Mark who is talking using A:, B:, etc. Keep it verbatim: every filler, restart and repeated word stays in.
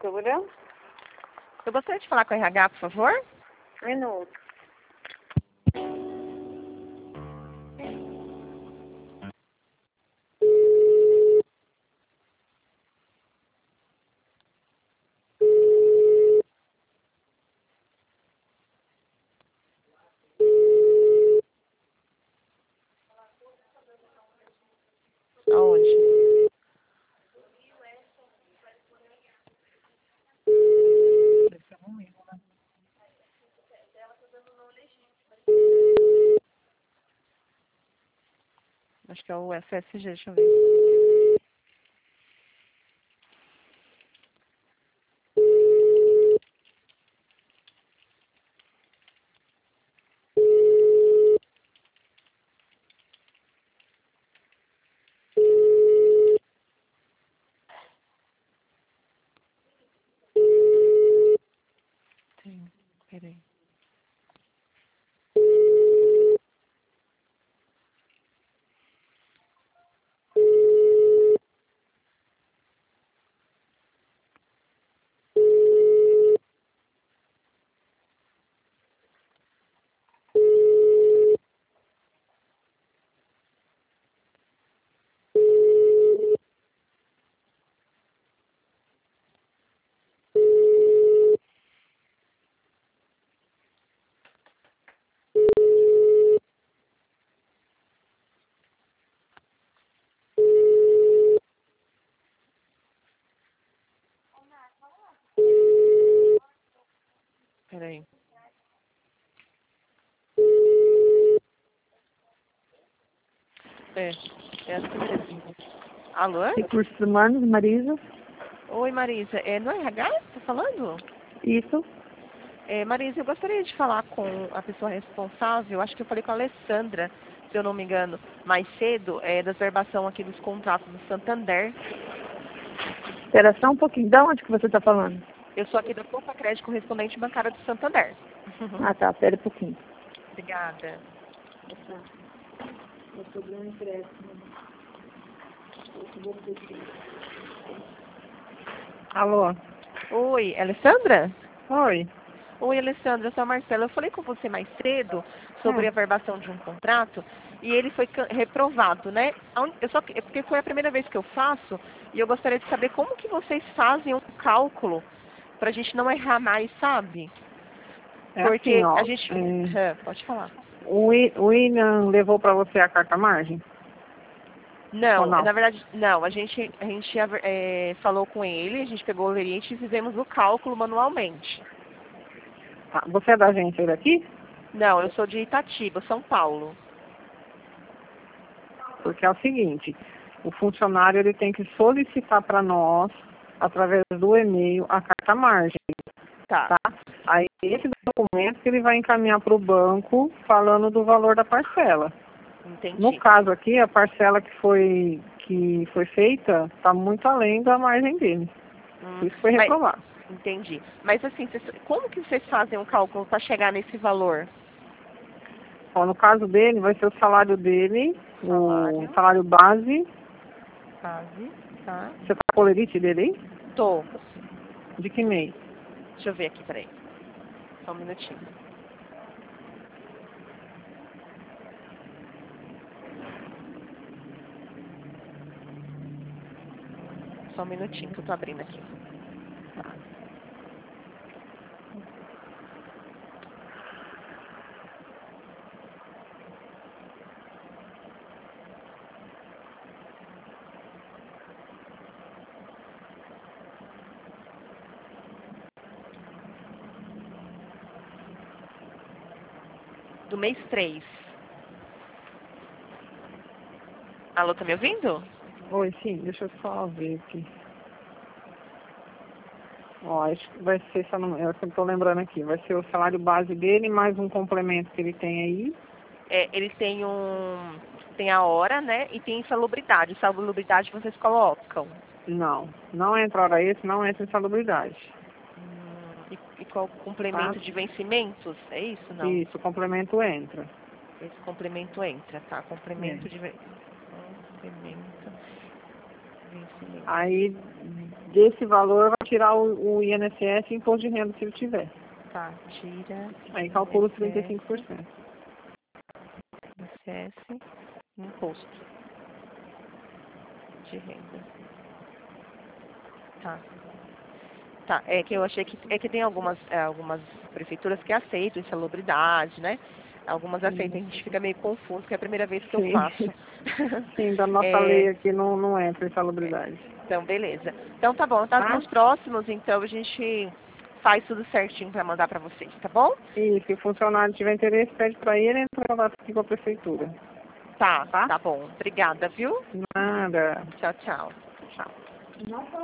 A: Cultura.
B: Eu gostaria de falar com a R H, por favor.
A: Minuto.
B: Aonde? Acho que é o F S G, deixa eu ver. Sim, peraí. Peraí. É, é assim mesmo. Alô?
A: Recursos Humanos, Marisa.
B: Oi, Marisa. É no R H? Tá falando?
A: Isso.
B: É, Marisa, eu gostaria de falar com a pessoa responsável. Acho que eu falei com a Alessandra, se eu não me engano, mais cedo, é, da verbação aqui dos contratos do Santander.
A: Espera só um pouquinho. De onde que você está falando?
B: Eu sou aqui da Poupa Crédito Correspondente Bancária do Santander.
A: Ah, tá. Espera um pouquinho.
B: Obrigada.
A: Eu tô dando empréstimo. Alô?
B: Oi, Alessandra?
A: Oi.
B: Oi, Alessandra, eu sou a Marcela. Eu falei com você mais cedo sobre
A: Hum.
B: a verbação de um contrato e ele foi can- reprovado, né? A un- Eu só, que- é porque foi a primeira vez que eu faço e eu gostaria de saber como que vocês fazem um cálculo para a gente não errar mais, sabe?
A: É assim,
B: Porque
A: ó.
B: a gente...
A: é,
B: Hã, pode falar.
A: o Wi- o William levou para você a carta margem? Ou
B: Não,
A: não?
B: na verdade, não. A gente, a gente é, falou com ele, a gente pegou o lerite e fizemos o cálculo manualmente.
A: Tá. Você é da agência daqui?
B: Não, eu sou de Itatiba, São Paulo.
A: Porque é o seguinte, o funcionário ele tem que solicitar para nós, através do e-mail, a carta margem,
B: Tá,
A: tá? Aí esse documento que ele vai encaminhar para o banco falando do valor da parcela.
B: entendi.
A: No caso aqui, a parcela que foi, que foi feita está muito além da margem dele.
B: Hum,
A: Por isso foi
B: mas-
A: reprovado.
B: Entendi. Mas assim, vocês- como que vocês fazem o cálculo para chegar nesse valor?
A: Ó, no caso dele, vai ser o salário dele,
B: Salário.
A: o salário base.
B: Quase, tá?
A: Você tá com o lerite dele aí?
B: Tô.
A: De que mês?
B: Deixa eu ver aqui, peraí. Só um minutinho. Só um minutinho que eu tô abrindo aqui. Do mês três. Alô, tá me ouvindo?
A: Oi, sim, deixa eu só ver aqui. Ó, acho que vai ser, só não, eu estou lembrando aqui, vai ser o salário base dele mais um complemento que ele tem aí.
B: É, ele tem um... Tem a hora, né? E tem insalubridade. Insalubridade vocês colocam.
A: Não, não entra hora extra, não entra insalubridade.
B: Hum, e, e qual o complemento
A: Tá?
B: de vencimentos? É isso, não?
A: Isso, o complemento entra.
B: Esse complemento entra, tá? Complemento
A: É.
B: de... ven- Complemento... Vencimento.
A: Aí, desse valor vai tirar o, o I N S S e imposto de renda se ele tiver.
B: Tá, tira.
A: Aí calcula os trinta e cinco por cento.
B: I N S S, imposto de renda. Tá. Tá, é que eu achei que é que tem algumas, é, algumas prefeituras que aceitam insalubridade, né? Algumas aceitam, a gente fica meio confuso, porque é a primeira vez que
A: Sim.
B: eu faço.
A: Sim, da nossa
B: É,
A: lei aqui não, não entra insalubridade.
B: então, beleza. Então tá bom, tá,
A: Tá?
B: nos próximos, então a gente faz tudo certinho para mandar para vocês, tá bom?
A: E se o funcionário tiver interesse, pede para ele entrar em contato aqui com a prefeitura.
B: Tá,
A: Tá?
B: tá bom. Obrigada, viu?
A: Nada.
B: Tchau, tchau.
A: Tchau.